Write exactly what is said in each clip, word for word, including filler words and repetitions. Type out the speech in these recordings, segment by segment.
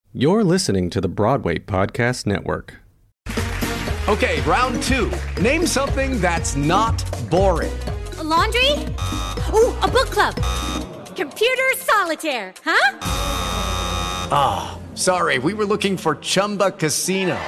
You're listening to the Broadway Podcast Network. Okay, round two. Name something that's not boring. A laundry? Ooh, a book club. Computer solitaire, huh? Ah, oh, sorry, we were looking for Chumba Casino.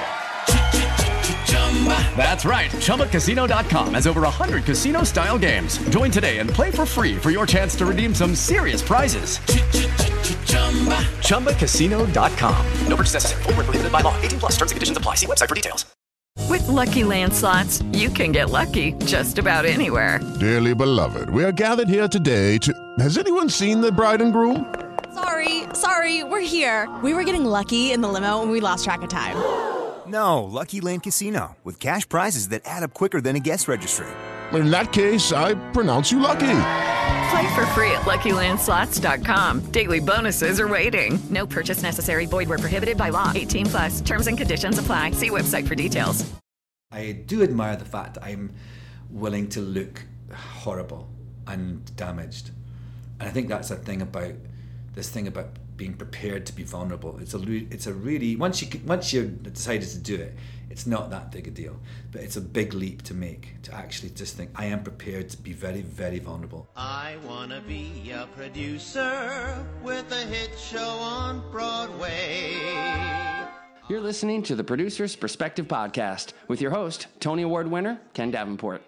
That's right, Chumba Casino dot com has over one hundred casino-style games. Join today and play for free for your chance to redeem some serious prizes. Chumba Casino dot com. No purchase necessary. Void where prohibited by law. eighteen plus terms and conditions apply. See website for details. With Lucky Land Slots, you can get lucky just about anywhere. Dearly beloved, we are gathered here today to... Has anyone seen the bride and groom? Sorry, sorry, we're here. We were getting lucky in the limo and we lost track of time. No, Lucky Land Casino, with cash prizes that add up quicker than a guest registry. In that case, I pronounce you lucky. Play for free at Lucky Land Slots dot com. Daily bonuses are waiting. No purchase necessary. Void where prohibited by law. eighteen plus. Terms and conditions apply. See website for details. I do admire the fact that I'm willing to look horrible and damaged. And I think that's a thing about this thing about being prepared to be vulnerable. It's a it's a really once you once you decided to do it, it's not that big a deal, but it's a big leap to make, to actually just think I am prepared to be very, very vulnerable. I wanna be a producer with a hit show on Broadway. You're listening to the Producer's Perspective Podcast with your host, Tony Award winner Ken Davenport.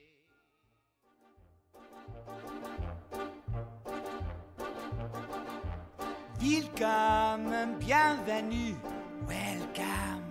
Welcome, bienvenue, welcome.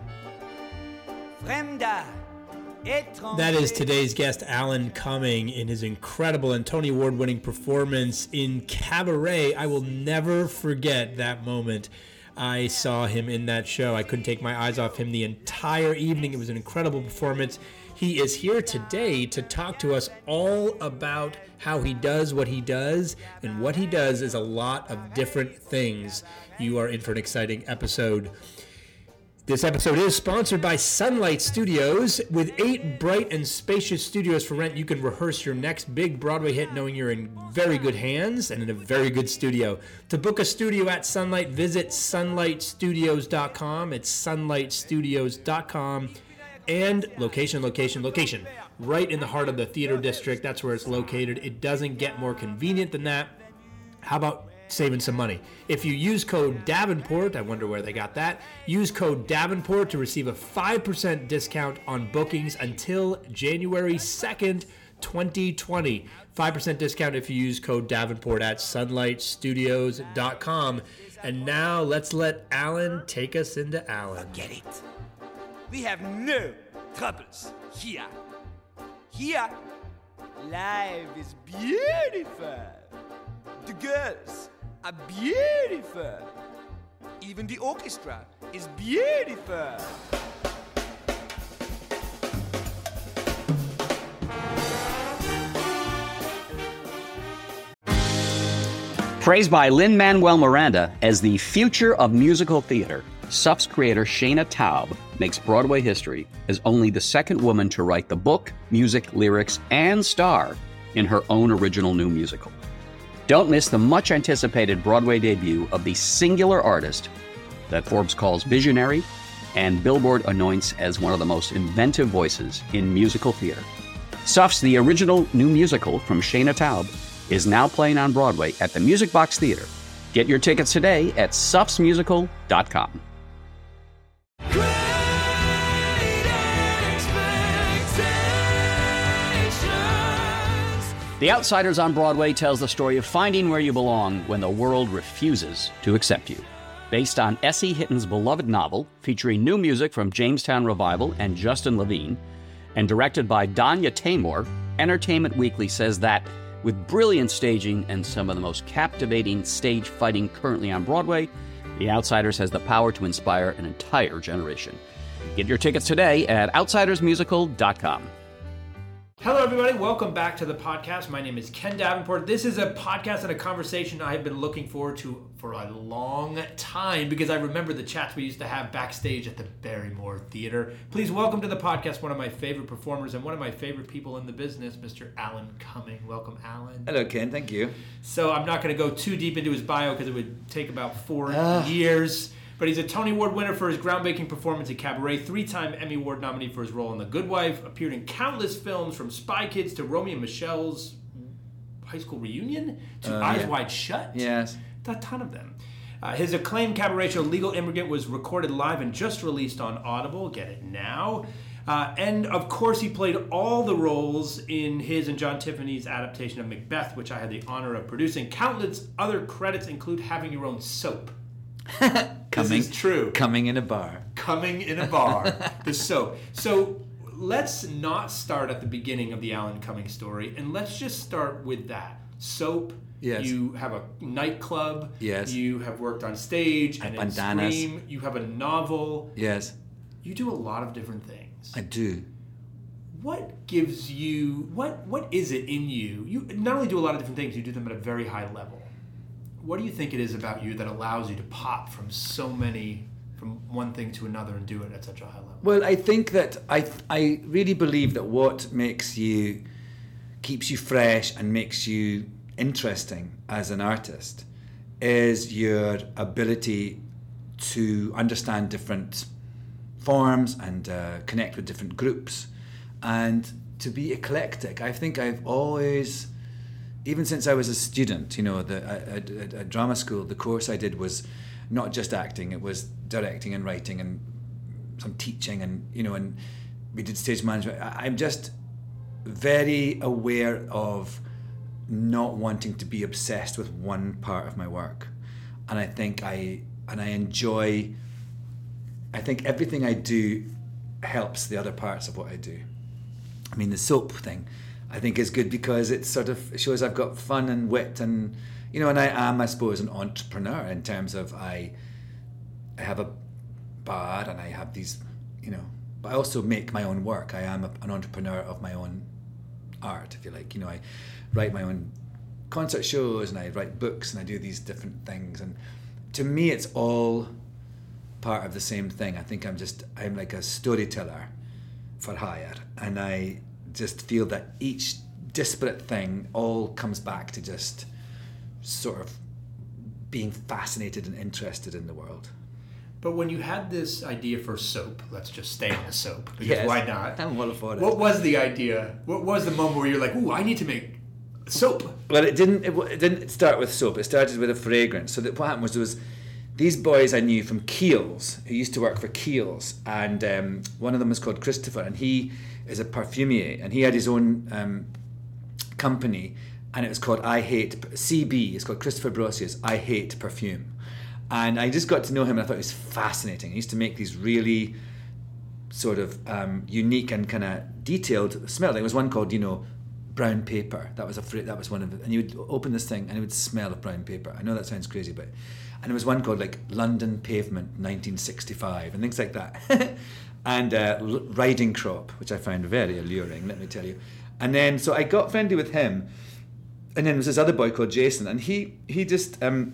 Fremda, étranger. That is today's guest, Alan Cumming, in his incredible and Tony Award-winning performance in Cabaret. I will never forget that moment. I saw him in that show. I couldn't take my eyes off him the entire evening. It was an incredible performance. He is here today to talk to us all about how he does what he does, and what he does is a lot of different things. You are in for an exciting episode. This episode is sponsored by Sunlight Studios. With eight bright and spacious studios for rent, you can rehearse your next big Broadway hit knowing you're in very good hands and in a very good studio. To book a studio at Sunlight, visit sunlight studios dot com. It's sunlight studios dot com. And location, location, location. Right in the heart of the theater district. That's where it's located. It doesn't get more convenient than that. How about saving some money? If you use code Davenport, I wonder where they got that, use code Davenport to receive a five percent discount on bookings until January second, twenty twenty. five percent discount if you use code Davenport at sunlight studios dot com. And now let's let Alan take us into Alan. Get it. We have no troubles here. Here, life is beautiful. The girls are beautiful. Even the orchestra is beautiful. Praised by Lin-Manuel Miranda as the future of musical theater, S U F's creator Shana Taub makes Broadway history as only the second woman to write the book, music, lyrics, and star in her own original new musical. Don't miss the much-anticipated Broadway debut of the singular artist that Forbes calls visionary and Billboard anoints as one of the most inventive voices in musical theater. S U F's The Original New Musical from Shana Taub is now playing on Broadway at the Music Box Theater. Get your tickets today at sufs musical dot com. The Outsiders on Broadway tells the story of finding where you belong when the world refuses to accept you. Based on S E. Hitton's beloved novel, featuring new music from Jamestown Revival and Justin Levine, and directed by Danya Taymor, Entertainment Weekly says that, with brilliant staging and some of the most captivating stage fighting currently on Broadway, The Outsiders has the power to inspire an entire generation. Get your tickets today at outsiders musical dot com. Hello, everybody. Welcome back to the podcast. My name is Ken Davenport. This is a podcast and a conversation I have been looking forward to for a long time because I remember the chats we used to have backstage at the Barrymore Theater. Please welcome to the podcast one of my favorite performers and one of my favorite people in the business, Mister Alan Cumming. Welcome, Alan. Hello, Ken. Thank you. So I'm not going to go too deep into his bio because it would take about four uh. years. But he's a Tony Award winner for his groundbreaking performance in Cabaret, three-time Emmy Award nominee for his role in The Good Wife, appeared in countless films from Spy Kids to Romeo and Michelle's High School Reunion to Uh, Eyes yeah. Wide Shut. Yes. A ton of them. Uh, his acclaimed cabaret show, Legal Immigrant, was recorded live and just released on Audible. Get it now. Uh, and, of course, he played all the roles in his and John Tiffany's adaptation of Macbeth, which I had the honor of producing. Countless other credits include having your own soap. Coming, this is true. Coming in a bar. Coming in a bar. The soap. So let's not start at the beginning of the Alan Cumming story, and let's just start with that. Soap. Yes. You have a nightclub. Yes. You have worked on stage and in bandanas. Scream. You have a novel. Yes. You do a lot of different things. I do. What gives you, what what is it in you? You not only do a lot of different things, you do them at a very high level. What do you think it is about you that allows you to pop from so many, from one thing to another and do it at such a high level? Well, I think that I I really believe that what makes you, keeps you fresh and makes you interesting as an artist is your ability to understand different forms and uh, connect with different groups and to be eclectic. I think I've always, even since I was a student, you know, the, at, at, at drama school, the course I did was not just acting, it was directing and writing and some teaching and, you know, and we did stage management. I, I'm just very aware of not wanting to be obsessed with one part of my work. And I think I, and I enjoy, I think everything I do helps the other parts of what I do. I mean, the soap thing, I think is good because it sort of shows I've got fun and wit and, you know, and I am, I suppose, an entrepreneur in terms of I, I have a bar and I have these, you know, but I also make my own work. I am a, an entrepreneur of my own art, if you like. You know, I write my own concert shows and I write books and I do these different things. And to me, it's all part of the same thing. I think I'm just, I'm like a storyteller for hire. And I just feel that each disparate thing all comes back to just sort of being fascinated and interested in the world. But when you had this idea for soap, let's just stay on the soap, because Yes, why not? I'm all for it. What was the idea? What was the moment where you're like, ooh, I need to make soap? Well, it didn't. It, it didn't start with soap. It started with a fragrance. So that what happened was there was these boys I knew from Kiehl's who used to work for Kiehl's, and um, one of them was called Christopher, and he is a parfumier, and he had his own um, company, and it was called I Hate C B. It's called Christopher Brossius I Hate Perfume. And I just got to know him and I thought it was fascinating. He used to make these really sort of um, unique and kind of detailed smell. There was one called, you know, brown paper. That was a fr- that was one of it. And you would open this thing and it would smell of brown paper. I know that sounds crazy, but and there was one called like London Pavement nineteen sixty-five and things like that. and uh, L- Riding Crop, which I found very alluring, let me tell you. And then so I got friendly with him. And then there was this other boy called Jason, and he he just um,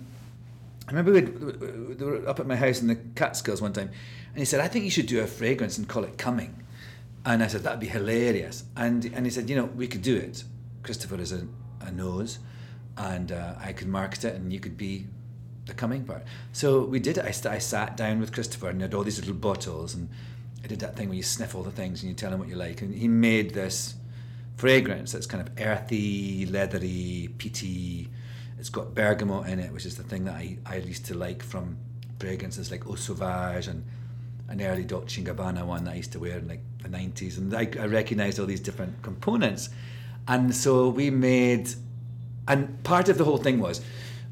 I remember we'd, they were up at my house in the Catskills one time, and he said, I think you should do a fragrance and call it Coming. And I said, that'd be hilarious. And and he said, you know, we could do it. Christopher is a, a nose, and uh, I could market it, and you could be the Coming part. So we did it. I, st- I sat down with Christopher, and he had all these little bottles, and I did that thing where you sniff all the things, and you tell him what you like. And he made this fragrance that's kind of earthy, leathery, peaty. It's got bergamot in it, which is the thing that I, I used to like from fragrances like Eau Sauvage and an early Dolce and Gabbana one that I used to wear in like the nineties. And I, I recognised all these different components. And so we made, and part of the whole thing was,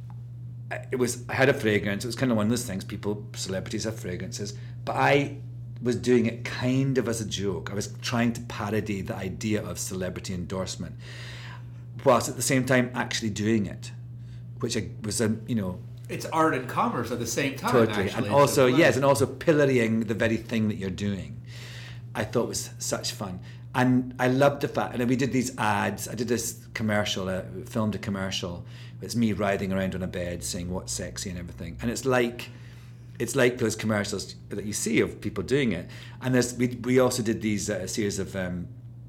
it was, I had a fragrance. It was kind of one of those things, people, celebrities have fragrances. But I was doing it kind of as a joke. I was trying to parody the idea of celebrity endorsement, whilst at the same time actually doing it, which I was a, you know... It's art and commerce at the same time, totally. actually. And also, so, yes, and also pillorying the very thing that you're doing. I thought was such fun. And I loved the fact, and we did these ads. I did this commercial, I filmed a commercial. It's me writhing around on a bed saying what's sexy and everything. And it's like... It's like those commercials that you see of people doing it. And there's we we also did these uh, series of um,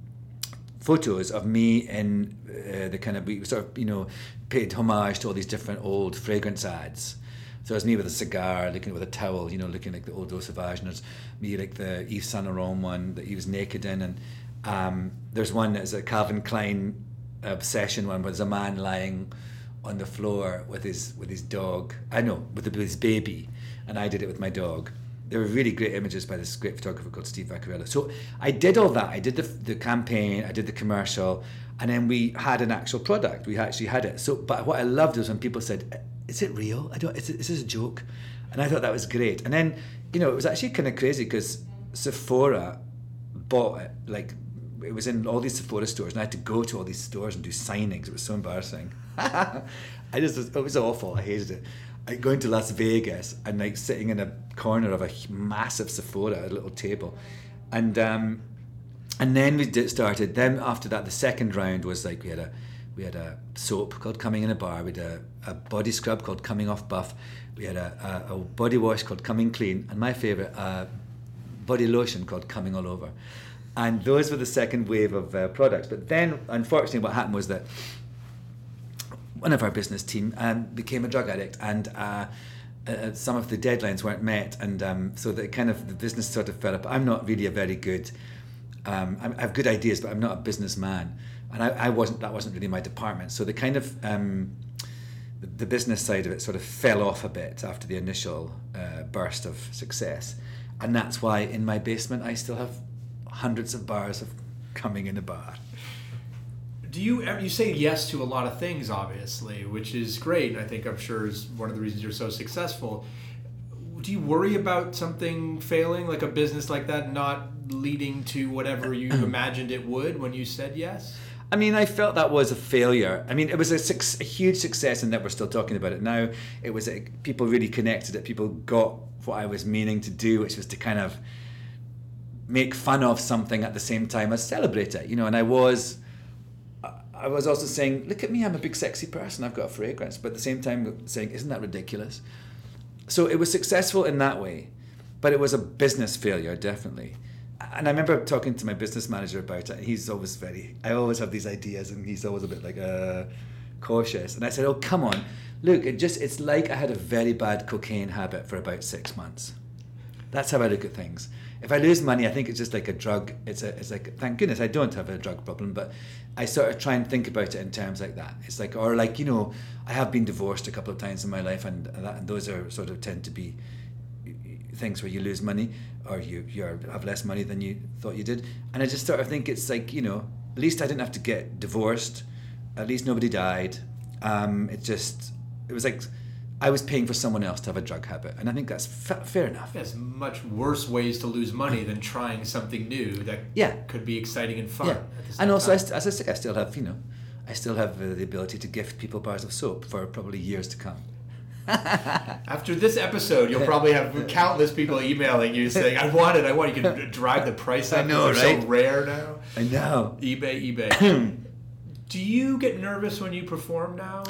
photos of me in uh, the kind of, we sort of, you know, paid homage to all these different old fragrance ads So there's me with a cigar, looking with a towel, you know, looking like the Eau de Sauvage, and there's me like the Yves Saint Laurent one that he was naked in, and um, there's one that's a Calvin Klein obsession one where there's a man lying on the floor with his with his dog. I know, with, the, with his baby, and I did it with my dog. There were really great images by this great photographer called Steve Vaccarello. So I did all that. I did the the campaign, I did the commercial, and then we had an actual product. We actually had it. So, but what I loved was when people said, "Is it real? I don't. Is, it, is this a joke?" And I thought that was great. And then, you know, it was actually kind of crazy because Sephora bought it. Like, it was in all these Sephora stores, and I had to go to all these stores and do signings. It was so embarrassing. I just, it was awful. I hated it. I going to Las Vegas and like sitting in a corner of a massive Sephora at a little table, and um, and then we did started. Then after that, the second round was like we had a we had a soap called Coming in a Bar. We had a, a body scrub called Coming Off Buff. We had a, a, a body wash called Coming Clean, and my favorite, uh, body lotion called Coming All Over. And those were the second wave of uh, products. But then, unfortunately, what happened was that one of our business team um, became a drug addict, and uh, uh, some of the deadlines weren't met, and um, so the kind of the business sort of fell up. I'm not really a very good. Um, I have good ideas, but I'm not a businessman, and I, I wasn't. That wasn't really my department. So the kind of um, the, the business side of it sort of fell off a bit after the initial uh, burst of success, and that's why in my basement I still have hundreds of bars of Coming in a Bar. Do you ever, you say yes to a lot of things, obviously, which is great. I think I'm sure is one of the reasons you're so successful. Do you worry about something failing, like a business like that, not leading to whatever you imagined it would when you said yes? I mean, I felt that was a failure. I mean, it was a, su- a huge success, and that we're still talking about it now. It was a, people really connected it. People got what I was meaning to do, which was to kind of make fun of something at the same time as celebrate it, you know. And I was, I was also saying, look at me, I'm a big sexy person, I've got a fragrance, but at the same time saying, isn't that ridiculous? So it was successful in that way, but it was a business failure, definitely. And I remember talking to my business manager about it, and he's always very, I always have these ideas, and he's always a bit like, uh, cautious. And I said, oh, come on, look, it just, it's like I had a very bad cocaine habit for about six months. That's how I look at things. If I lose money, I think it's just like a drug. It's a, it's like, thank goodness I don't have a drug problem, but I sort of try and think about it in terms like that. It's like, or like, you know, I have been divorced a couple of times in my life, and, that, and those are sort of tend to be things where you lose money, or you you have less money than you thought you did. And I just sort of think it's like, you know, at least I didn't have to get divorced. At least nobody died. Um, it just, it was like, I was paying for someone else to have a drug habit, and I think that's fa- fair enough. There's much worse ways to lose money than trying something new that yeah. could be exciting and fun. Yeah. At the same and also, I time. st- as I say, I still have, you know, I still have uh, the ability to gift people bars of soap for probably years to come. After this episode, you'll probably have countless people emailing you saying, "I want it, I want it." You can drive the price up. I know, they're right? so rare now. I know. eBay, eBay. Do you get nervous when you perform now?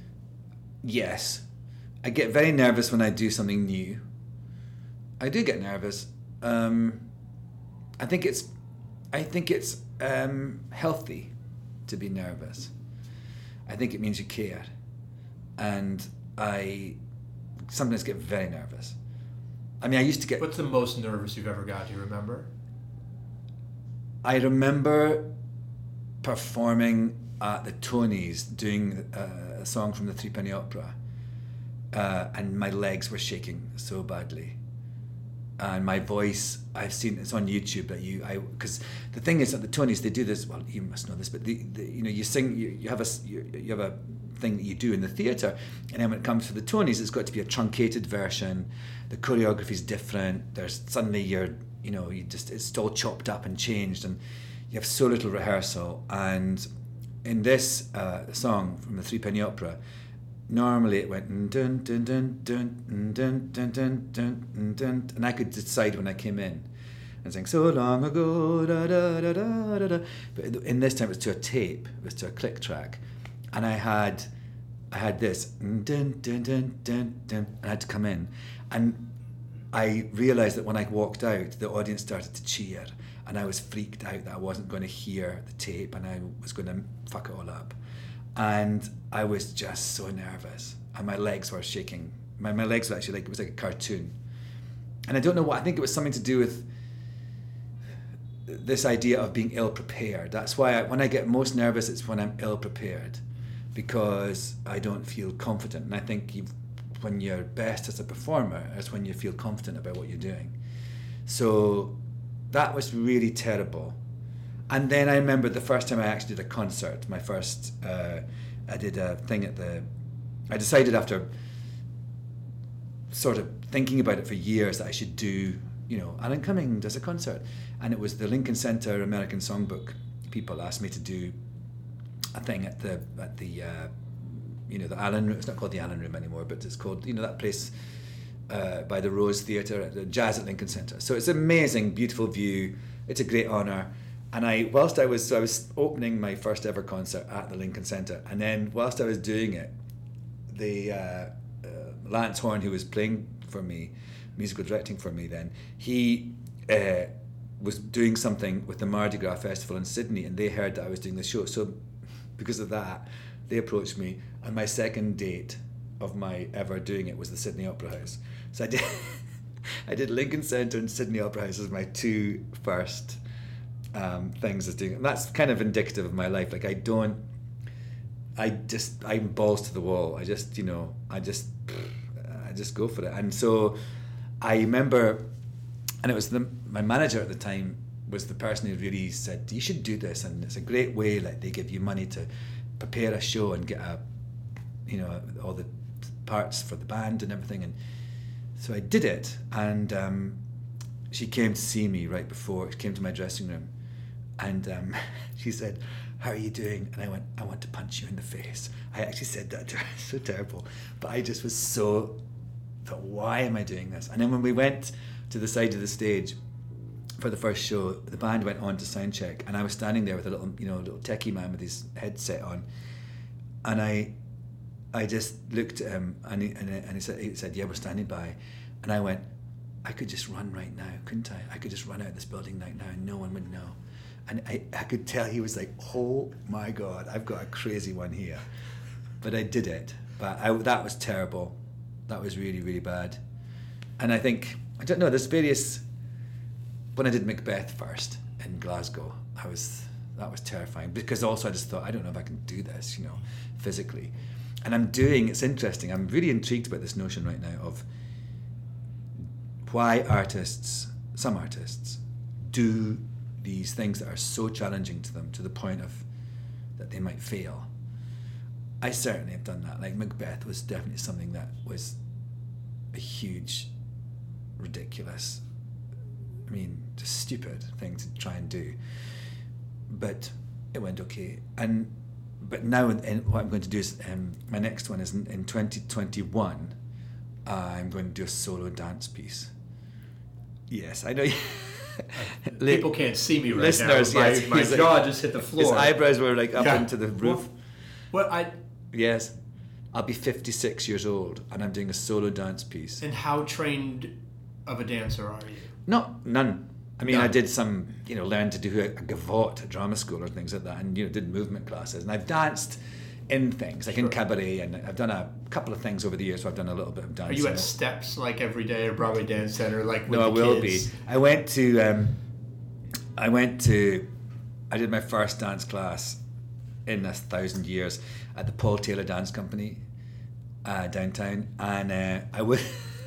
Yes. I get very nervous when I do something new. I do get nervous. Um, I think it's, I think it's um, healthy to be nervous. I think it means you care, and I sometimes get very nervous. I mean, I used to get. What's the most nervous you've ever got? Do you remember? I remember performing at the Tonys, doing uh, a song from the Three Penny Opera. Uh, and my legs were shaking so badly, and my voice, I've seen it's on YouTube that you I because the thing is at the Tonys they do this, well, you must know this, but the, the you know you sing you, you have a you, you have a thing that you do in the theatre, and then when it comes to the Tonys it's got to be a truncated version. The choreography is different. There's suddenly you're you know you just it's all chopped up and changed, and you have so little rehearsal. And in this uh, song from the Three Penny Opera, normally it went dun dun dun dun dun dun dun dun dun dun, and I could decide when I came in and sang so long ago da da da da da da. But in this time it was to a tape, it was to a click track, and I had I had this dun dun dun dun dun, and I had to come in, and I realised that when I walked out, the audience started to cheer, and I was freaked out that I wasn't going to hear the tape, and I was going to fuck it all up. And I was just so nervous, and my legs were shaking my, my legs were actually like, it was like a cartoon. And I don't know what, I think it was something to do with this idea of being ill-prepared. That's why I, when I get most nervous, it's when I'm ill-prepared, because I don't feel confident. And I think you've, when you're best as a performer is when you feel confident about what you're doing. So that was really terrible. And then I remember the first time I actually did a concert, my first, uh, I did a thing at the, I decided after sort of thinking about it for years that I should do, you know, Alan Cumming does a concert. And it was the Lincoln Center American Songbook people asked me to do a thing at the, at the uh, you know, the Allen Room. It's not called the Allen Room anymore, but it's called, you know, that place uh, by the Rose Theatre, the Jazz at Lincoln Center. So it's an amazing, beautiful view. It's a great honour. And I, whilst I was, so I was opening my first ever concert at the Lincoln Center, and then whilst I was doing it, the uh, uh, Lance Horn, who was playing for me, musical directing for me then, he uh, was doing something with the Mardi Gras Festival in Sydney, and they heard that I was doing the show. So because of that, they approached me, and my second date of my ever doing it was the Sydney Opera House. So I did, I did Lincoln Center and Sydney Opera House as my two first um, things as doing it. And that's kind of indicative of my life. Like I don't, I just, I'm balls to the wall. I just, you know, I just, I just go for it. And so I remember, and it was the, my manager at the time was the person who really said, you should do this, and it's a great way, like they give you money to prepare a show and get a, you know, all the parts for the band and everything. And so I did it, and um, she came to see me right before, she came to my dressing room, and um, she said, how are you doing? And I went, I want to punch you in the face. I actually said that to her, so terrible. But I just was so, thought, why am I doing this? And then when we went to the side of the stage for the first show, the band went on to sound check, and I was standing there with a little, you know, little techie man with his headset on, and I, I just looked at him, and he, and, and he said, he said, yeah, we're standing by, and I went, I could just run right now, couldn't I? I could just run out of this building right now, and no one would know. And I, I could tell he was like, oh my God, I've got a crazy one here. But I did it. But I, that was terrible. That was really, really bad. And I think, I don't know, there's various, when I did Macbeth first in Glasgow, I was, that was terrifying. Because also I just thought, I don't know if I can do this, you know, physically. And I'm doing, it's interesting, I'm really intrigued about this notion right now of why artists, some artists, do these things that are so challenging to them to the point of that they might fail. I certainly have done that. Like Macbeth was definitely something that was a huge, ridiculous, I mean, just stupid thing to try and do. But it went okay. And but now in, what I'm going to do is, um, my next one is in, in twenty twenty-one, uh, I'm going to do a solo dance piece. Yes, I know. People can't see me right Listeners, now. My, yes, my jaw like, just hit the floor. His eyebrows were like up yeah. into the roof. What, what I? Yes, I'll be fifty-six years old, and I'm doing a solo dance piece. And how trained of a dancer are you? No, none. I mean, None. I did some, you know, learned to do a, a gavotte at drama school or things like that, and you know, did movement classes, and I've danced in things like sure. in cabaret, and I've done a couple of things over the years. So I've done a little bit of dancing. Are you at Steps like every day or Broadway Dance Center like with no, the I will kids? be. I went to, um, I went to, I did my first dance class in a thousand years at the Paul Taylor Dance Company uh, downtown, and uh, I was,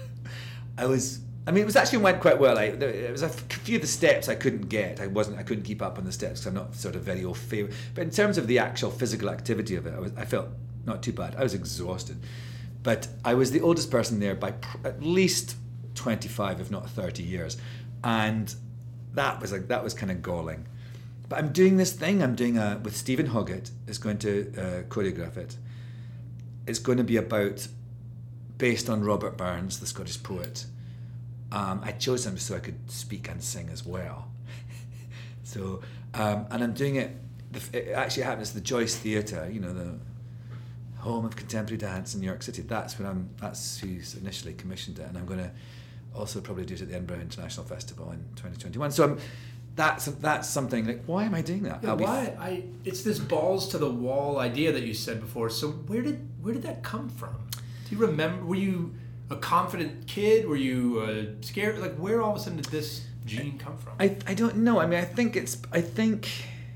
I was. I mean, it was actually went quite well. I, there was a few of the steps I couldn't get. I wasn't. I couldn't keep up on the steps because I'm not sort of very au fait. But in terms of the actual physical activity of it, I was. I felt not too bad. I was exhausted, but I was the oldest person there by pr- at least twenty-five, if not thirty years, and that was like that was kind of galling. But I'm doing this thing. I'm doing a with Stephen Hoggett is going to uh, choreograph it. It's going to be about based on Robert Burns, the Scottish poet. Um, I chose him so I could speak and sing as well. so, um, and I'm doing it, it actually happens to the Joyce Theatre, you know, the home of contemporary dance in New York City. That's when I'm, that's who's initially commissioned it. And I'm going to also probably do it at the Edinburgh International Festival in twenty twenty-one. So I'm, that's, that's something like, why am I doing that? Yeah, why? F- I, it's this balls to the wall idea that you said before. So where did, where did that come from? Do you remember, were you, a confident kid? Were you uh, scared? Like, where all of a sudden did this gene come from? I, I don't know. I mean, I think it's, I think,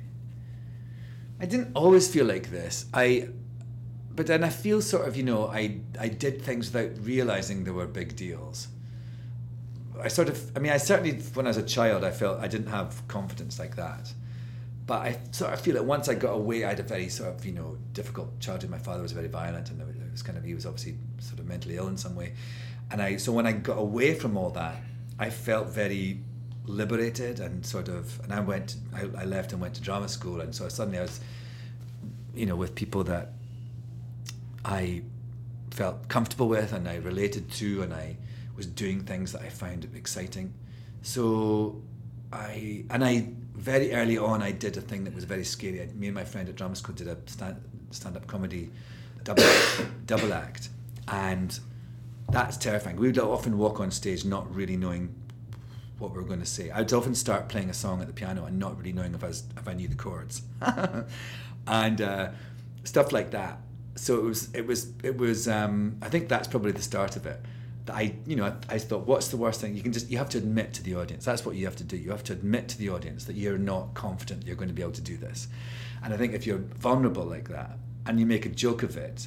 I didn't always feel like this. I, but then I feel sort of, you know, I, I did things without realizing they were big deals. I sort of, I mean, I certainly, when I was a child, I felt I didn't have confidence like that. But I sort of feel that once I got away, I had a very sort of, you know, difficult childhood. My father was very violent, and it was kind of, he was obviously sort of mentally ill in some way. And I, so when I got away from all that, I felt very liberated and sort of, and I went, I, I left and went to drama school, and so suddenly I was, you know, with people that I felt comfortable with and I related to, and I was doing things that I found exciting. So I, and I, very early on, I did a thing that was very scary. I, me and my friend at drama school did a stand, stand-up comedy double, double act, and that's terrifying. We would often walk on stage not really knowing what we were going to say. I'd often start playing a song at the piano and not really knowing if I was, if I knew the chords, and uh, stuff like that. So it was, it was, it was. Um, I think that's probably the start of it. I, you know, I, I thought, what's the worst thing? You can just, you have to admit to the audience. That's what you have to do. You have to admit to the audience that you're not confident you're going to be able to do this. And I think if you're vulnerable like that and you make a joke of it,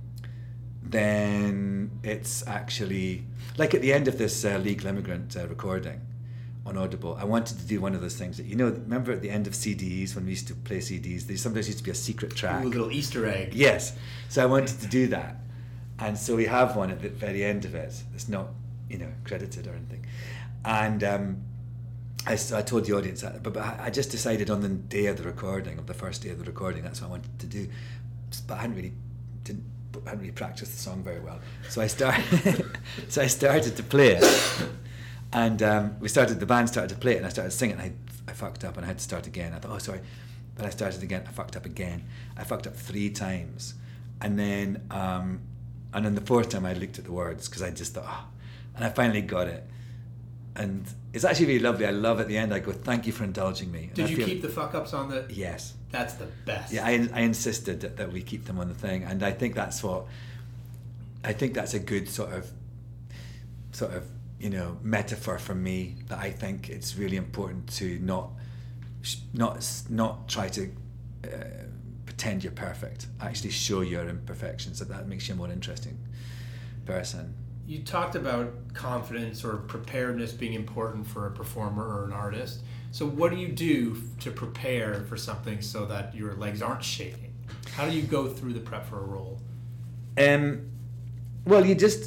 then it's actually, like at the end of this uh, Legal Immigrant uh, recording on Audible, I wanted to do one of those things that, you know, remember at the end of C Ds, when we used to play C Ds, there sometimes used to be a secret track. Ooh, a little Easter egg. Yes. So I wanted to do that. And so we have one at the very end of it. It's not, you know, credited or anything. And um, I, so I told the audience that, but, but I just decided on the day of the recording, of the first day of the recording, that's what I wanted to do. But I hadn't really, didn't, I hadn't really practiced the song very well. So I started, so I started to play it, and um, we started. The band started to play it, and I started singing. And I, I fucked up, and I had to start again. I thought, oh, sorry, but I started again. I fucked up again. I fucked up three times, and then. Um, And then the fourth time I looked at the words because I just thought, oh, and I finally got it. And it's actually really lovely. I love at the end, I go, thank you for indulging me. And Did I you feel, keep the fuck ups on the... Yes. That's the best. Yeah, I, I insisted that, that we keep them on the thing. And I think that's what, I think that's a good sort of, sort of, you know, metaphor for me, that I think it's really important to not, not, not try to, uh, pretend you're perfect. Actually show your imperfections. That that makes you a more interesting person. You talked about confidence or preparedness being important for a performer or an artist. So what do you do to prepare for something so that your legs aren't shaking? How do you go through the prep for a role? Um, well, you just...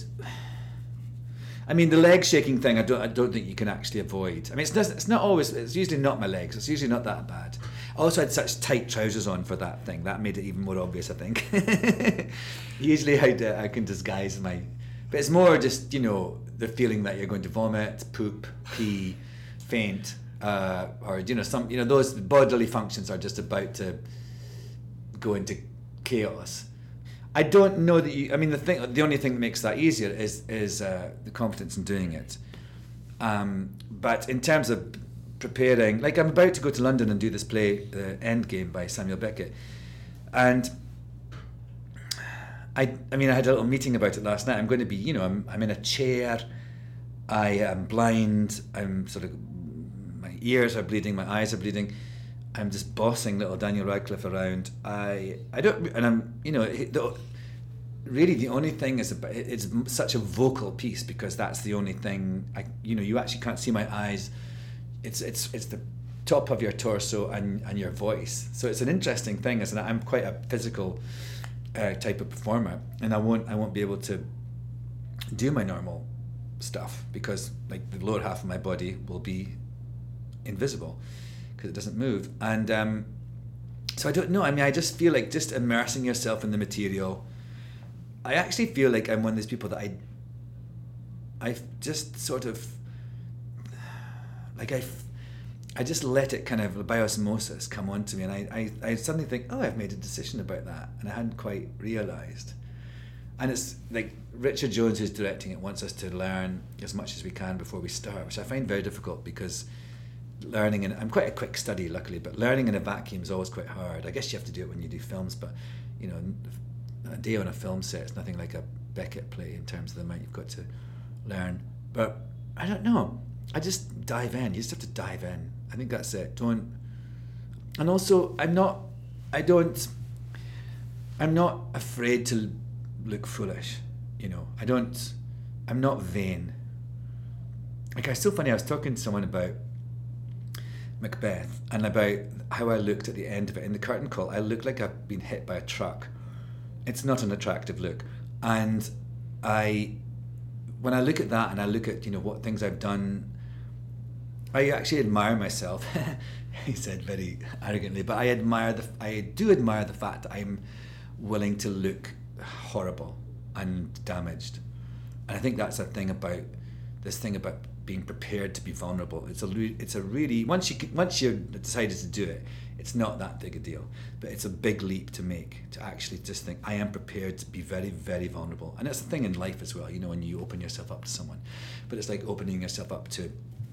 I mean, the leg shaking thing, I don't, I don't think you can actually avoid. I mean, it's not, it's not always, it's usually not my legs. It's usually not that bad. I also had such tight trousers on for that thing. That made it even more obvious, I think. Usually I, uh, I can disguise my... But it's more just, you know, the feeling that you're going to vomit, poop, pee, faint, uh, or, you know, some, you know, those bodily functions are just about to go into chaos. I don't know that you... I mean, the thing, the only thing that makes that easier is is uh, the confidence in doing it. Um, but in terms of preparing, like I'm about to go to London and do this play, The Endgame by Samuel Beckett, and I, I mean, I had a little meeting about it last night. I'm going to be, you know, I'm, I'm in a chair, I am blind, I'm sort of, my ears are bleeding, my eyes are bleeding. I'm just bossing little Daniel Radcliffe around. I, I don't, and I'm, you know, the, really the only thing is about, it's such a vocal piece because that's the only thing. I, you know, you actually can't see my eyes. It's it's it's the top of your torso and, and your voice. So it's an interesting thing, isn't it? I'm quite a physical uh, type of performer, and I won't I won't be able to do my normal stuff because like the lower half of my body will be invisible because it doesn't move. And um, so I don't know. I mean, I just feel like just immersing yourself in the material. I actually feel like I'm one of these people that I I just sort of like I, I just let it kind of by osmosis come on to me, and I, I, I suddenly think, oh, I've made a decision about that, and I hadn't quite realised. And it's like Richard Jones, who's directing it, wants us to learn as much as we can before we start, which I find very difficult because learning in, I'm quite a quick study, luckily, but learning in a vacuum is always quite hard. I guess you have to do it when you do films, but you know, a day on a film set is nothing like a Beckett play in terms of the amount you've got to learn. But I don't know. I just dive in. You just have to dive in. I think that's it. Don't. And also, I'm not. I don't. I'm not afraid to look foolish. You know. I don't. I'm not vain. Like, it's so funny. I was talking to someone about Macbeth and about how I looked at the end of it in the curtain call. I look like I've been hit by a truck. It's not an attractive look, and I, when I look at that and I look at, you know, what things I've done, I actually admire myself. He said very arrogantly, but I admire the I do admire the fact that I'm willing to look horrible and damaged, and I think that's a thing about this thing about being prepared to be vulnerable. It's a it's a really once you once you decided to do it, it's not that big a deal, but it's a big leap to make, to actually just think, I am prepared to be very, very vulnerable. And that's the thing in life as well, you know, when you open yourself up to someone, but it's like opening yourself up to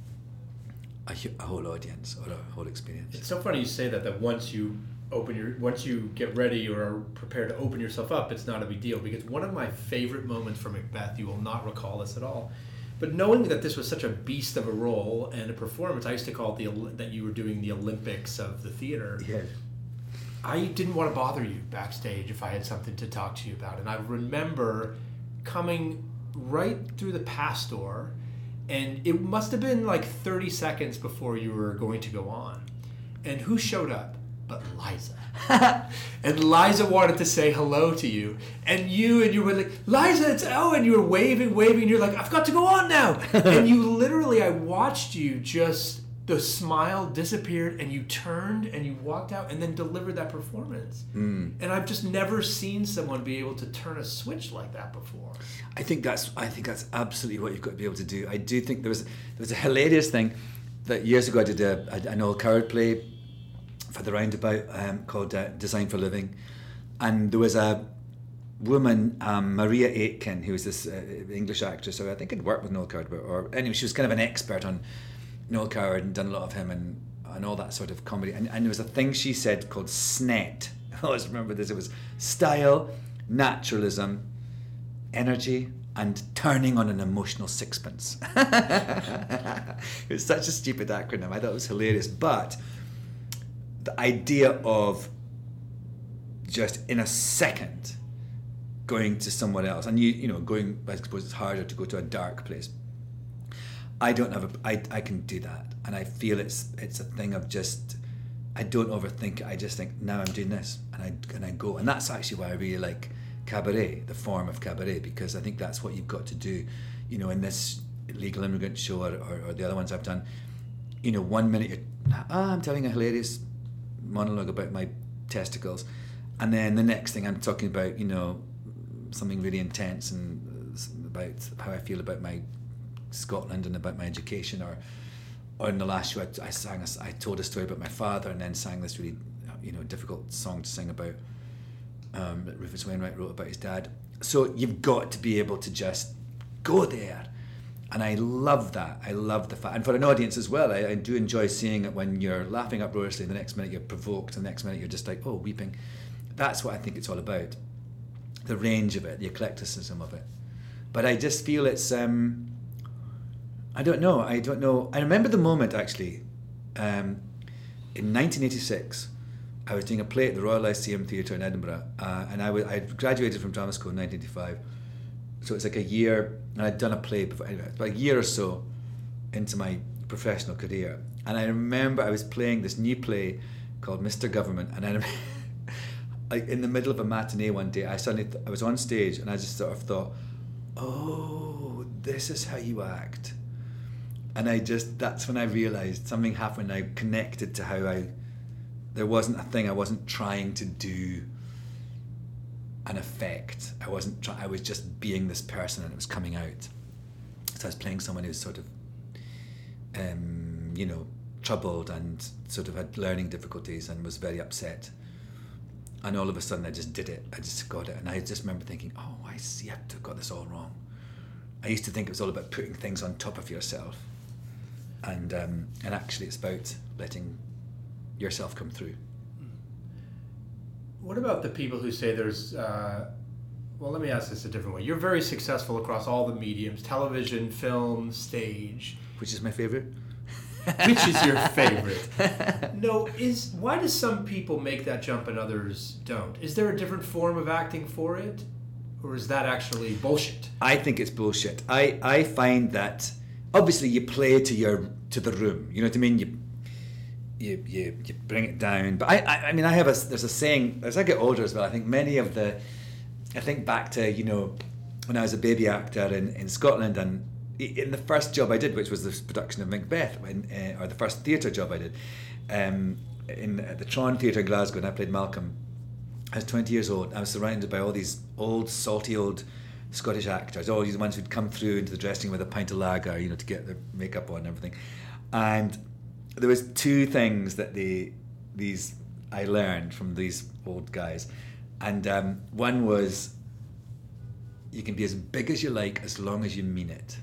a, a whole audience or a whole experience. It's so funny you say that, that once you open your once you get ready or are prepared to open yourself up, it's not a big deal. Because one of my favorite moments from Macbeth, you will not recall this at all, but knowing that this was such a beast of a role and a performance, I used to call it the that you were doing the Olympics of the theater. Yeah. I didn't want to bother you backstage if I had something to talk to you about. And I remember coming right through the pass door, and it must have been like thirty seconds before you were going to go on. And who showed up but Liza? And Liza wanted to say hello to you, and you and you were like, Liza, it's oh, and you were waving, waving, and you're like, I've got to go on now. And you literally, I watched you just, the smile disappeared, and you turned and you walked out and then delivered that performance. Mm. And I've just never seen someone be able to turn a switch like that before. I think that's I think that's absolutely what you've got to be able to do. I do think there was there was a hilarious thing that years ago I did a, a, an Noel Coward play for the Roundabout um, called uh, Design for Living, and there was a woman, um, Maria Aitken, who was this uh, English actress who I think had worked with Noel Coward, or anyway, she was kind of an expert on Noel Coward and done a lot of him and, and all that sort of comedy. And, and there was a thing she said called SNET. I always remember this. It was style, naturalism, energy, and turning on an emotional sixpence. It was such a stupid acronym. I thought it was hilarious. But the idea of just in a second going to someone else, and you you know going, I suppose it's harder to go to a dark place. I don't have a, I, I can do that, and I feel it's it's a thing of just, I don't overthink it. I just think, now I'm doing this, and I and I go, and that's actually why I really like cabaret, the form of cabaret, because I think that's what you've got to do, you know, in this Legal Immigrant show or, or, or the other ones I've done. You know, one minute you're, ah, I'm telling a hilarious monologue about my testicles, and then the next thing I'm talking about, you know, something really intense and about how I feel about my Scotland and about my education, or or in the last show I, I sang a, I told a story about my father, and then sang this really, you know, difficult song to sing about um, that Rufus Wainwright wrote about his dad. So you've got to be able to just go there, and I love that. I love the fact, and for an audience as well, I, I do enjoy seeing it when you're laughing uproariously, the next minute you're provoked, and the next minute you're just like, oh, weeping. That's what I think it's all about, the range of it, the eclecticism of it. But I just feel it's um I don't know. I don't know. I remember the moment, actually. Um, in nineteen eighty-six, I was doing a play at the Royal Lyceum Theatre in Edinburgh, uh, and I was I graduated from drama school in nineteen eighty-five. So it's like a year, and I'd done a play before. Anyway, about a year or so into my professional career, and I remember I was playing this new play called Mister Government, and I remember, like in the middle of a matinee one day, I suddenly th- I was on stage, and I just sort of thought, oh, this is how you act. And I just, that's when I realised something happened. I connected to how I, there wasn't a thing, I wasn't trying to do an effect. I wasn't trying, I was just being this person, and it was coming out. So I was playing someone who was sort of, um, you know, troubled and sort of had learning difficulties and was very upset. And all of a sudden I just did it. I just got it. And I just remember thinking, oh, I see, I've got this all wrong. I used to think it was all about putting things on top of yourself. And um, and actually it's about letting yourself come through. What about the people who say there's uh, Well, let me ask this a different way. You're very successful across all the mediums, television, film, stage. Which is my favorite? Which is your favorite? No, is why do some people make that jump and others don't? Is there a different form of acting for it? Or is that actually bullshit? I think it's bullshit. I, I find that obviously you play to your to the room. You know what I mean? You you you, you bring it down. But I, I I mean I have a there's a saying as I get older as well. I think many of the I think back to, you know, when I was a baby actor in, in Scotland, and in the first job I did, which was the production of Macbeth, when, uh, or the first theatre job I did, um, in at the Tron Theatre in Glasgow, and I played Malcolm. I was twenty years old. I was surrounded by all these old, salty old Scottish actors, all these ones who'd come through into the dressing room with a pint of lager, you know, to get their makeup on and everything. And there was two things that they, these I learned from these old guys. And um, one was, you can be as big as you like as long as you mean it.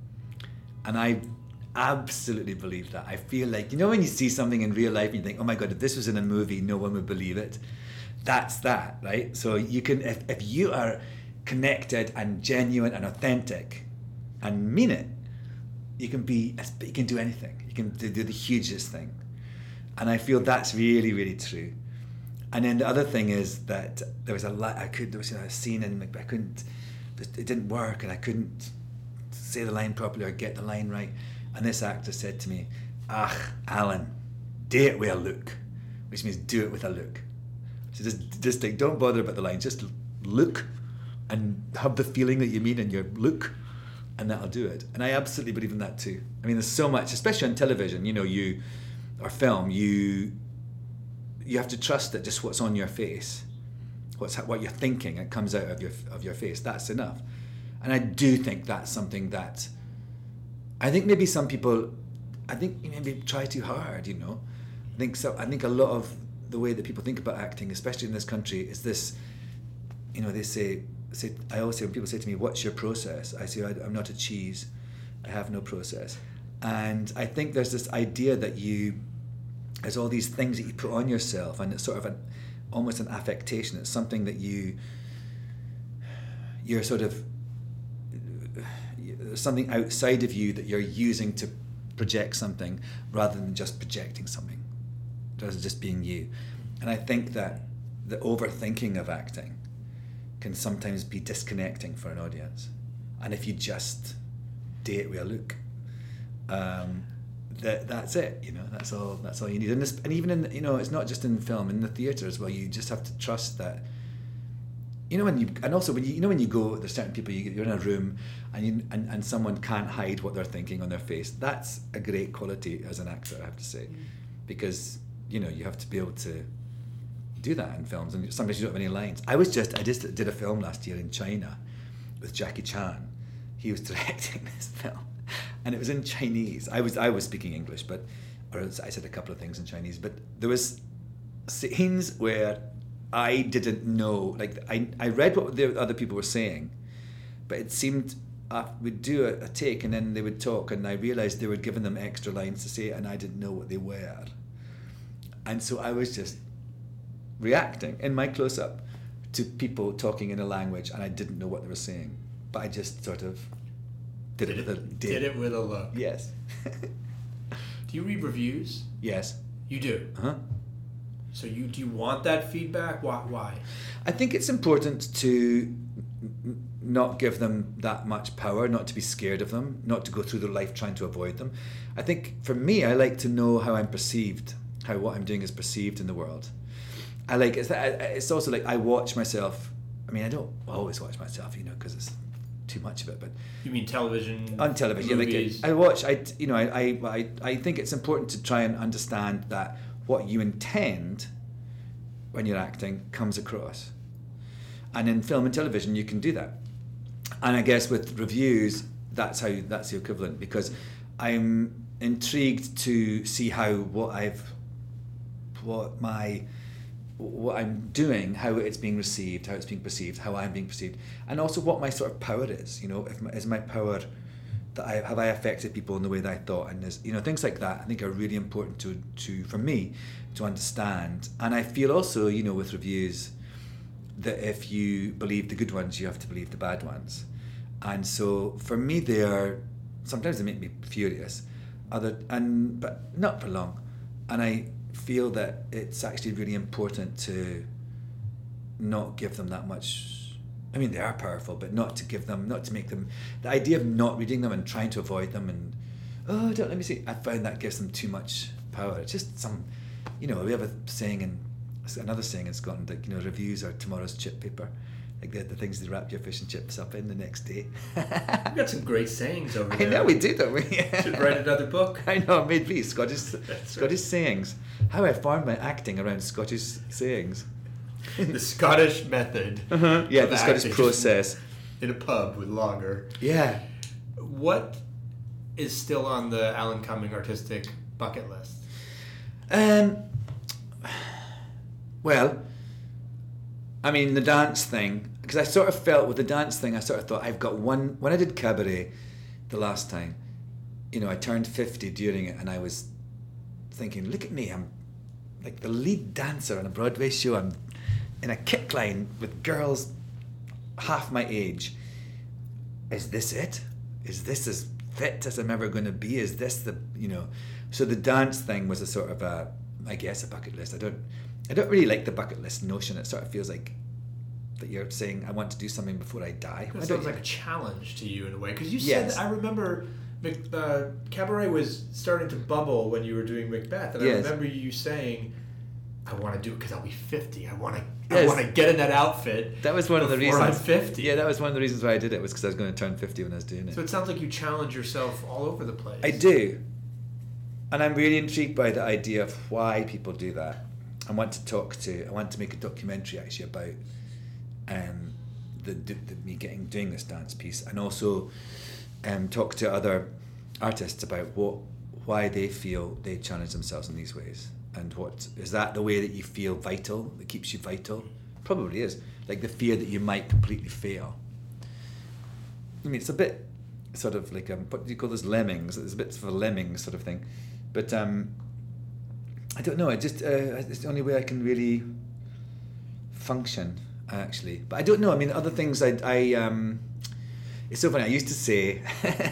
And I absolutely believe that. I feel like, you know, when you see something in real life and you think, oh my God, if this was in a movie, no one would believe it. That's that, right? So you can, if, if you are connected and genuine and authentic and mean it, you can be, you can do anything. You can do the hugest thing. And I feel that's really, really true. And then the other thing is that there was a lot, I could, there was, you know, a scene in Macbeth, I couldn't, it didn't work, and I couldn't say the line properly or get the line right. And this actor said to me, "Ach, Alan, do it with a look," which means do it with a look. So just, just like, don't bother about the line, just look and have the feeling that you mean in your look, and that'll do it. And I absolutely believe in that too. I mean, there's so much, especially on television, you know, you, or film, you, you have to trust that just what's on your face, what's what you're thinking, it comes out of your of your face. That's enough. And I do think that's something that I think maybe some people, I think maybe try too hard. You know, I think so. I think a lot of the way that people think about acting, especially in this country, is this. You know, they say say I always say when people say to me, "What's your process?" I say, "I'm not a cheese. I have no process." And I think there's this idea that you. There's all these things that you put on yourself, and it's sort of an, almost an affectation. It's something that you, you're sort of, there's something outside of you that you're using to project something rather than just projecting something. Rather just being you. And I think that the overthinking of acting can sometimes be disconnecting for an audience. And if you just do it with a look, um, That, that's it, you know. That's all. That's all you need. And, this, and even in, you know, it's not just in film, in the theatre as well. You just have to trust that. You know, when you and also when you, you know, when you go, there's certain people. You, you're in a room, and you and, and someone can't hide what they're thinking on their face. That's a great quality as an actor, I have to say, because you know you have to be able to do that in films. And sometimes you don't have any lines. I was just I just did a film last year in China with Jackie Chan. He was directing this film. And it was in Chinese. I was I was speaking English, but or I said a couple of things in Chinese. But there was scenes where I didn't know. Like I, I read what the other people were saying, but it seemed uh, we'd do a, a take and then they would talk, and I realised they were giving them extra lines to say, and I didn't know what they were. And so I was just reacting in my close-up to people talking in a language, and I didn't know what they were saying, but I just sort of. Did, did, it with a, did. did it with a look. Yes. Do you read reviews? Yes. You do? Uh-huh. So you do you want that feedback? Why? Why? I think it's important to n- not give them that much power, not to be scared of them, not to go through their life trying to avoid them. I think for me, I like to know how I'm perceived, how what I'm doing is perceived in the world. I like, it's, it's also like I watch myself. I mean, I don't always watch myself, you know, because it's too much of it, but you mean television on television movies? Yeah, like I watch I you know I, I I think it's important to try and understand that what you intend when you're acting comes across, and in film and television you can do that. And I guess with reviews that's how that's the equivalent, because I'm intrigued to see how what I've what my what I'm doing, how it's being received, how it's being perceived, how I'm being perceived, and also what my sort of power is. You know, if my, is my power that I have I affected people in the way that I thought, and is, you know, things like that. I think are really important to to for me to understand. And I feel also, you know, with reviews, that if you believe the good ones, you have to believe the bad ones. And so for me, they are, sometimes they make me furious, other and but not for long. And I feel that it's actually really important to not give them that much. I mean, they are powerful, but not to give them, not to make them, the idea of not reading them and trying to avoid them and, oh, don't let me see, I find that gives them too much power. It's just some, you know, we have a saying in, another saying in Scotland, like, you know, reviews are tomorrow's chip paper. Like the, the things that wrap your fish and chips up in the next day. We've got some great sayings over there. I know we do, don't we? Should write another book. I know, maybe Scottish That's Scottish right. sayings. How I formed my acting around Scottish sayings. The Scottish method. Uh-huh. Yeah, of the Scottish acting. process. In a pub with lager. Yeah. What is still on the Alan Cumming artistic bucket list? Um. Well, I mean, the dance thing, because I sort of felt with the dance thing, I sort of thought, I've got one, when I did Cabaret the last time, you know, I turned fifty during it, and I was thinking, look at me, I'm like the lead dancer on a Broadway show, I'm in a kick line with girls half my age. Is this it? Is this as fit as I'm ever going to be? Is this the, you know, so the dance thing was a sort of a, I guess, a bucket list. I don't, I don't really like the bucket list notion. It sort of feels like that you're saying, I want to do something before I die. It sounds like a challenge to you in a way. Because you Yes. said, I remember Mac, uh, Cabaret was starting to bubble when you were doing Macbeth. And Yes. I remember you saying, I want to do it because I'll be fifty. I want to Yes. I want to get in that outfit. That was one of the before reasons. I'm fifty. Yeah, that was one of the reasons why I did it, was because I was going to turn fifty when I was doing it. So it sounds like you challenge yourself all over the place. I do. And I'm really intrigued by the idea of why people do that. I want to talk to, I want to make a documentary actually about um, the, the, the me getting doing this dance piece, and also um, talk to other artists about what why they feel they challenge themselves in these ways, and what is that the way that you feel vital, that keeps you vital? Probably is, like the fear that you might completely fail. I mean, it's a bit sort of like um, what do you call those, lemmings? It's a bit of a lemming sort of thing, but um, I don't know. I just uh, it's the only way I can really function, actually. But I don't know. I mean, other things. I, I um, it's so funny. I used to say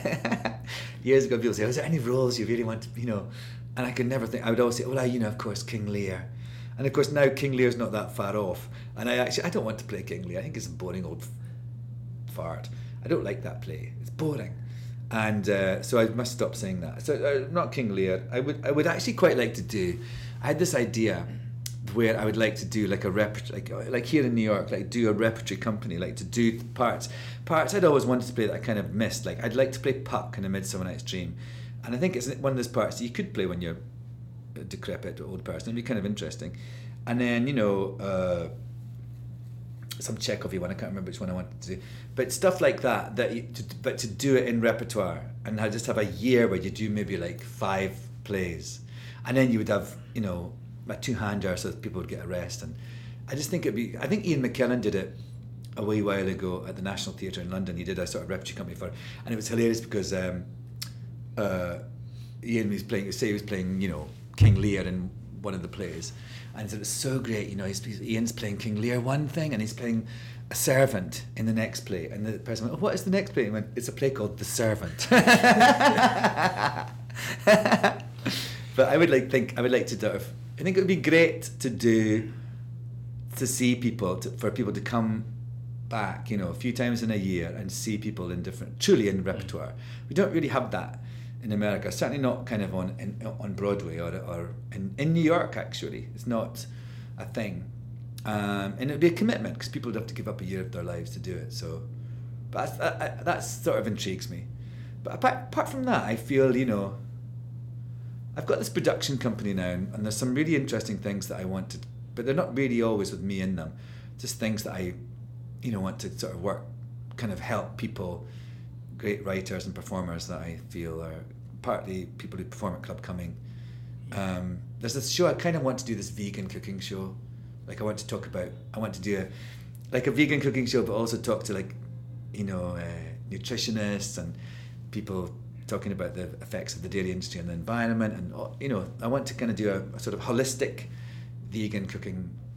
years ago, people say, "Oh, is there any roles you really want to, you know?" And I could never think. I would always say, "Well, I, you know, of course, King Lear." And of course, now King Lear's not that far off. And I actually, I don't want to play King Lear. I think it's a boring old fart. I don't like that play. It's boring. And uh, so I must stop saying that. So uh, not King Lear. I would I would actually quite like to do. I had this idea where I would like to do like a repertory, like like here in New York, like do a repertory company, like to do parts. Parts I'd always wanted to play that I kind of missed. Like I'd like to play Puck in A Midsummer Night's Dream, and I think it's one of those parts that you could play when you're a decrepit old person. It'd be kind of interesting. And then you know. Uh, some Chekhov one, I can't remember which one I wanted to do, but stuff like that, that you, to, but to do it in repertoire, and I just have a year where you do maybe like five plays, and then you would have, you know, a two-hander so that people would get a rest. And I just think it'd be, I think Ian McKellen did it a wee while ago at the National Theatre in London. He did a sort of repertory company for it, and it was hilarious because um, uh, Ian was playing, say he was playing, you know, King Lear in one of the plays, and he said, it's so great, you know, he's, Ian's playing King Lear one thing, and he's playing a servant in the next play. And the person went, oh, what is the next play? He went, it's a play called The Servant. But I would like think, I would like to sort of, I think it would be great to do, to see people, to, for people to come back, you know, a few times in a year and see people in different, truly in repertoire. We don't really have that in America, certainly not kind of on in, on Broadway or or in, in New York. Actually, it's not a thing, um, and it'd be a commitment because people would have to give up a year of their lives to do it. So, but that's, I, I, that sort of intrigues me. But apart, apart from that, I feel, you know, I've got this production company now, and there's some really interesting things that I want to, but they're not really always with me in them. Just things that I, you know, want to sort of work, kind of help people. Great writers and performers that I feel are partly people who perform at Club Cumming. Um, there's this show, I kind of want to do this vegan cooking show. Like I want to talk about, I want to do a, like a vegan cooking show, but also talk to like, you know, uh, nutritionists and people talking about the effects of the dairy industry on the environment. And, you know, I want to kind of do a, a sort of holistic vegan cooking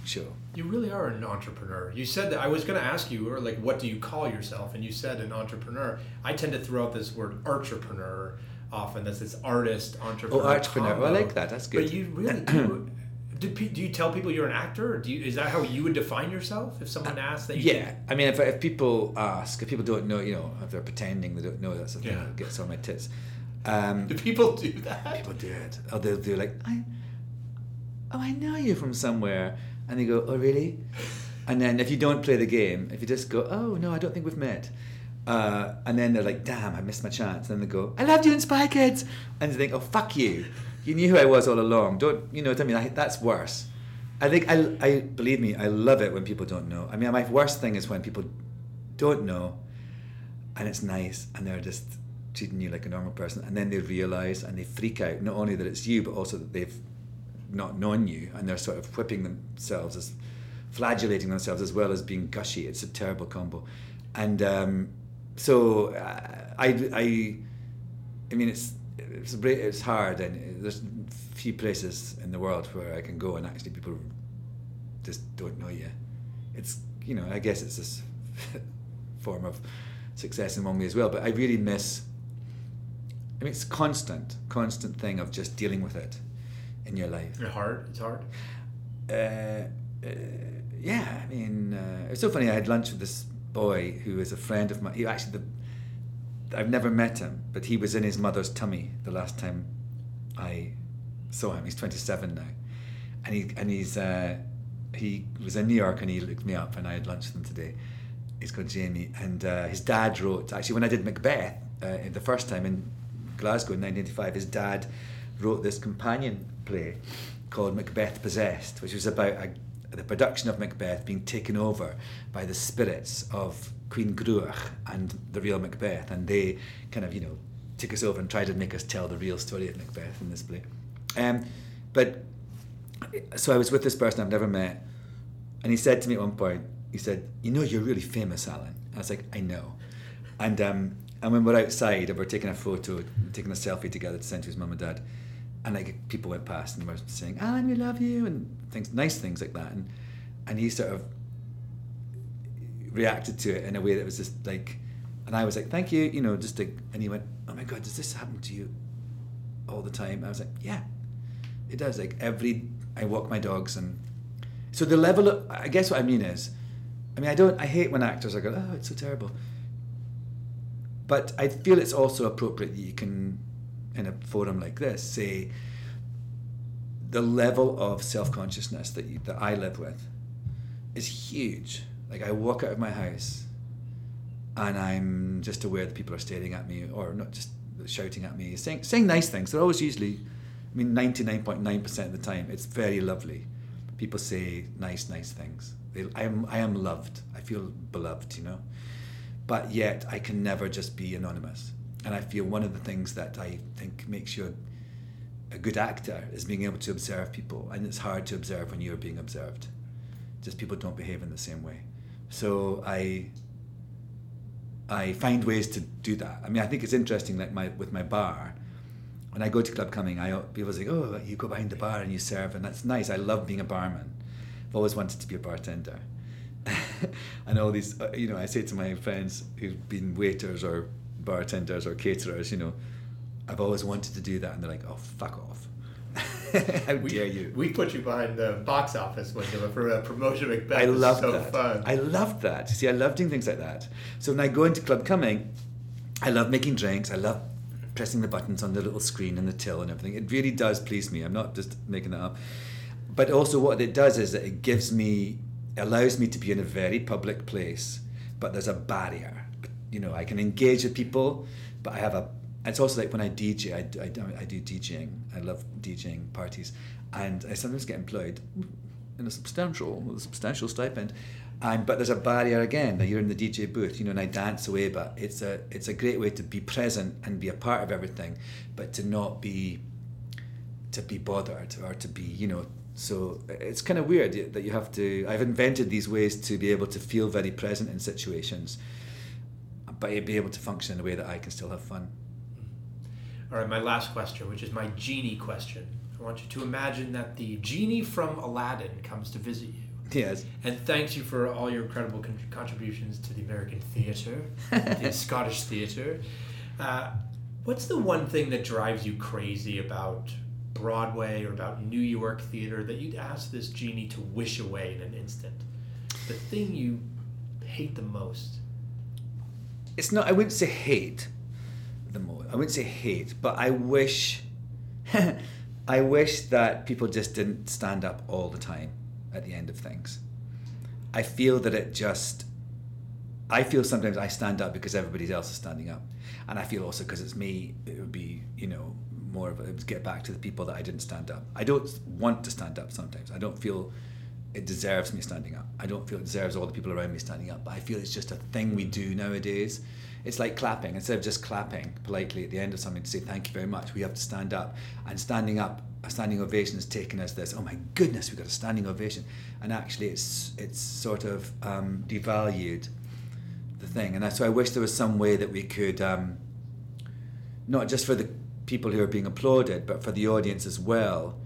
show. You really are an entrepreneur. You said that. I was going to ask you, or like, what do you call yourself? And you said an entrepreneur. I tend to throw out this word entrepreneur often. That's this artist, entrepreneur. Oh, entrepreneur. combo. Well, I like that. That's good. But you really do. Do, pe- do you tell people you're an actor? Or do you, is that how you would define yourself? If someone asks that you Yeah, can? I mean, if, if people ask, if people don't know, you know, if they're pretending they don't know, that's the thing Yeah. that gets on my tits. Um, Do people do that? People do it. Or they'll do like, I, oh, I know you from somewhere. And they go, oh, really? And then if you don't play the game, if you just go, oh, no, I don't think we've met. Uh, and then they're like, damn, I missed my chance. And then they go, I loved you in Spy Kids. And they think, oh, fuck you. You knew who I was all along. Don't, you know what I mean? I, that's worse. I think, I, I believe me, I love it when people don't know. I mean, my worst thing is when people don't know and it's nice and they're just treating you like a normal person, and then they realise and they freak out, not only that it's you, but also that they've not known you, and they're sort of whipping themselves, as flagellating themselves as well as being gushy. It's a terrible combo. And um, so uh, I, I, I mean, it's it's it's hard, and there's few places in the world where I can go and actually people just don't know you. It's, you know, I guess it's this form of success in one way as well, but I really miss, I mean, it's a constant, constant thing of just dealing with it in your life. It's hard? It's hard? Uh, uh, yeah, I mean, uh, it's so funny, I had lunch with this boy who is a friend of mine. He actually, the, I've never met him, but he was in his mother's tummy the last time I saw him. He's twenty-seven now, and he and he's uh, he was in New York, and he looked me up, and I had lunch with him today. He's called Jamie, and uh, his dad wrote, actually when I did Macbeth uh, the first time in Glasgow in nineteen eighty-five, his dad wrote this companion play called Macbeth Possessed, which was about a, the production of Macbeth being taken over by the spirits of Queen Gruach and the real Macbeth, and they kind of, you know, took us over and tried to make us tell the real story of Macbeth in this play. Um, but so I was with this person I've never met, and he said to me at one point, he said, you know, you're really famous, Alan. I was like, I know. And um, and when we're outside and we're taking a photo, taking a selfie together to send to his mum and dad, and like people went past and were saying, Alan, we love you, and things, nice things like that. And and he sort of reacted to it in a way that was just like, and I was like, thank you, you know, just like, and he went, oh my God, does this happen to you all the time? I was like, yeah, it does. Like every, I walk my dogs, and so the level of, I guess what I mean is, I mean, I don't, I hate when actors are going, oh, it's so terrible. But I feel it's also appropriate that you can, in a forum like this, say the level of self-consciousness that you, that I live with is huge. Like I walk out of my house and I'm just aware that people are staring at me, or not just shouting at me, saying saying nice things. They're always usually, I mean, ninety-nine point nine percent of the time, it's very lovely. People say nice, nice things. They, I am, I am loved. I feel beloved, you know. But yet, I can never just be anonymous. And I feel one of the things that I think makes you a, a good actor is being able to observe people. And it's hard to observe when you're being observed. Just people don't behave in the same way. So I I find ways to do that. I mean, I think it's interesting, like my with my bar, when I go to Club Cumming, I people say, oh, you go behind the bar and you serve, and that's nice. I love being a barman. I've always wanted to be a bartender. And all these, uh, you know, I say to my friends who've been waiters or bartenders or caterers, you know, I've always wanted to do that, and they're like, oh, fuck off. How we, dare you? We put you behind the box office window for a promotion of Macbeth. I love so that. Fun. I love that. See, I love doing things like that. So when I go into Club Cumming, I love making drinks. I love pressing the buttons on the little screen and the till and everything. It really does please me. I'm not just making that up. But also what it does is that it gives me, allows me to be in a very public place, but there's a barrier. You know, I can engage with people, but I have a, it's also like when I D J, I, I, I do DJing. I love DJing parties, and I sometimes get employed in a substantial, with a substantial stipend. And but there's a barrier again that you're in the D J booth, you know, and I dance away. But it's a it's a great way to be present and be a part of everything, but to not be to be bothered or to be, you know. So it's kind of weird that you have to. I've invented these ways to be able to feel very present in situations, but be able to function in a way that I can still have fun. All right, my last question, which is my genie question. I want you to imagine that the genie from Aladdin comes to visit you. Yes. And thanks you for all your incredible con- contributions to the American theatre, the Scottish theatre. Uh, what's the one thing that drives you crazy about Broadway or about New York theater that you'd ask this genie to wish away in an instant? The thing you hate the most? It's not, I wouldn't say hate the most. I wouldn't say hate, but I wish, I wish that people just didn't stand up all the time at the end of things. I feel that it just, I feel sometimes I stand up because everybody else is standing up. And I feel also because it's me, it would be, you know, more of a, it would get back to the people that I didn't stand up. I don't want to stand up sometimes. I don't feel it deserves me standing up. I don't feel it deserves all the people around me standing up. But I feel it's just a thing we do nowadays. It's like clapping. Instead of just clapping politely at the end of something to say thank you very much, we have to stand up. And standing up, a standing ovation has taken us this, oh my goodness, we've got a standing ovation. And actually it's it's sort of um, devalued the thing. And so I wish there was some way that we could, um, not just for the people who are being applauded, but for the audience as well,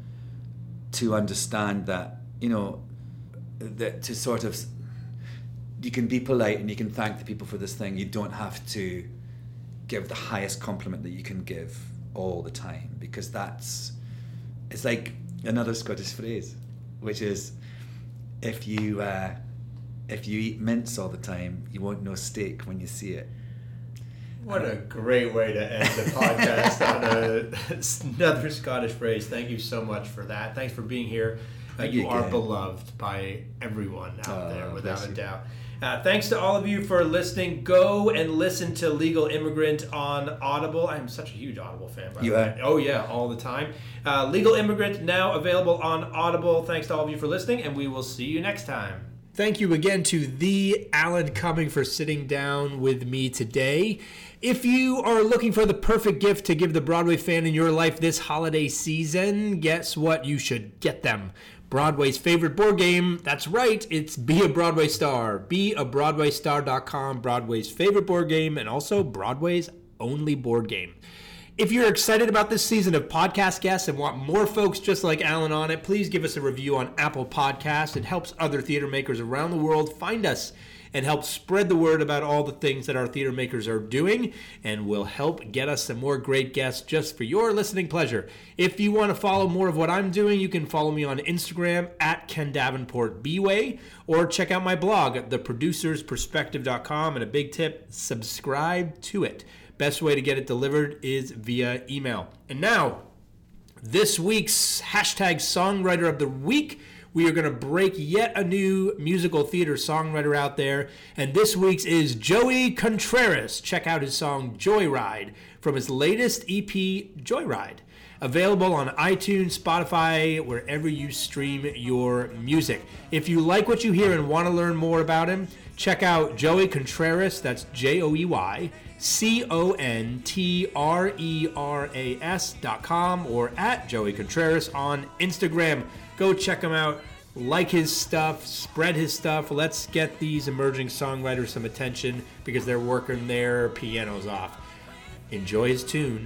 to understand that, you know, that to sort of, you can be polite and you can thank the people for this thing. You don't have to give the highest compliment that you can give all the time, because that's, it's like another Scottish phrase, which is, if you uh, if you eat mince all the time, you won't know steak when you see it. What a great way to end the podcast on a, another Scottish phrase. Thank you so much for that. Thanks for being here. Uh, you are beloved by everyone out uh, there, without a you. doubt. Uh, thanks to all of you for listening. Go and listen to Legal Immigrant on Audible. I'm such a huge Audible fan, by the way. Oh, yeah, all the time. Uh, Legal Immigrant now available on Audible. Thanks to all of you for listening, and we will see you next time. Thank you again to the Alan Cumming for sitting down with me today. If you are looking for the perfect gift to give the Broadway fan in your life this holiday season, guess what? You should get them. Broadway's favorite board game. That's right, it's Be a Broadway Star. be a broadway star dot com, Broadway's favorite board game, and also Broadway's only board game. If you're excited about this season of podcast guests and want more folks just like Alan on it, please give us a review on Apple Podcasts. It helps other theater makers around the world find us and help spread the word about all the things that our theater makers are doing, and will help get us some more great guests just for your listening pleasure. If you want to follow more of what I'm doing, you can follow me on Instagram at Ken Davenport B-Way, or check out my blog at the producers perspective dot com. And a big tip, subscribe to it. Best way to get it delivered is via email. And now, this week's hashtag Songwriter of the Week. We are going to break yet a new musical theater songwriter out there. And this week's is Joey Contreras. Check out his song Joyride from his latest E P, Joyride. Available on iTunes, Spotify, wherever you stream your music. If you like what you hear and want to learn more about him, check out Joey Contreras. That's J O E Y C O N T R E R A S dot com, or at Joey Contreras on Instagram. Go check him out, like his stuff, spread his stuff. Let's get these emerging songwriters some attention because they're working their pianos off. Enjoy his tune.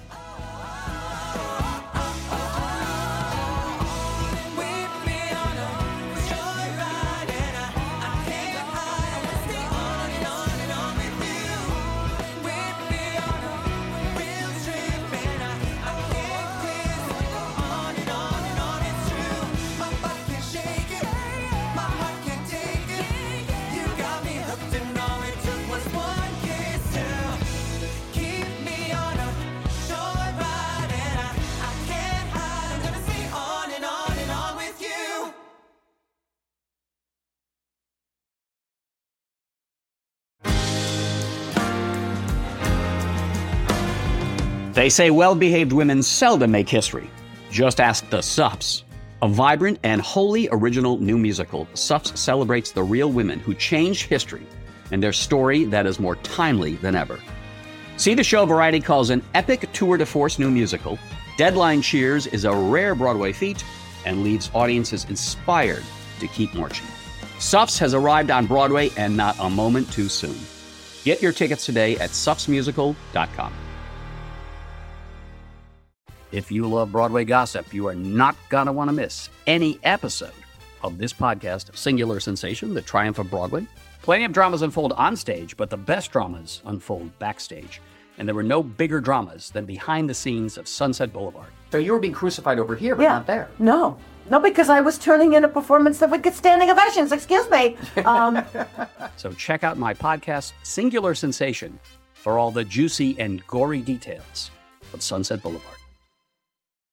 They say well-behaved women seldom make history. Just ask the Sups. A vibrant and wholly original new musical, Sups celebrates the real women who changed history and their story that is more timely than ever. See the show Variety calls an epic tour de force new musical. Deadline cheers is a rare Broadway feat and leaves audiences inspired to keep marching. Sups has arrived on Broadway, and not a moment too soon. Get your tickets today at sups musical dot com. If you love Broadway gossip, you are not going to want to miss any episode of this podcast, Singular Sensation, The Triumph of Broadway. Plenty of dramas unfold on stage, but the best dramas unfold backstage. And there were no bigger dramas than behind the scenes of Sunset Boulevard. So you were being crucified over here, but yeah. not there. No. No, because I was turning in a performance that would get standing ovations. Excuse me. Um, so check out my podcast, Singular Sensation, for all the juicy and gory details of Sunset Boulevard.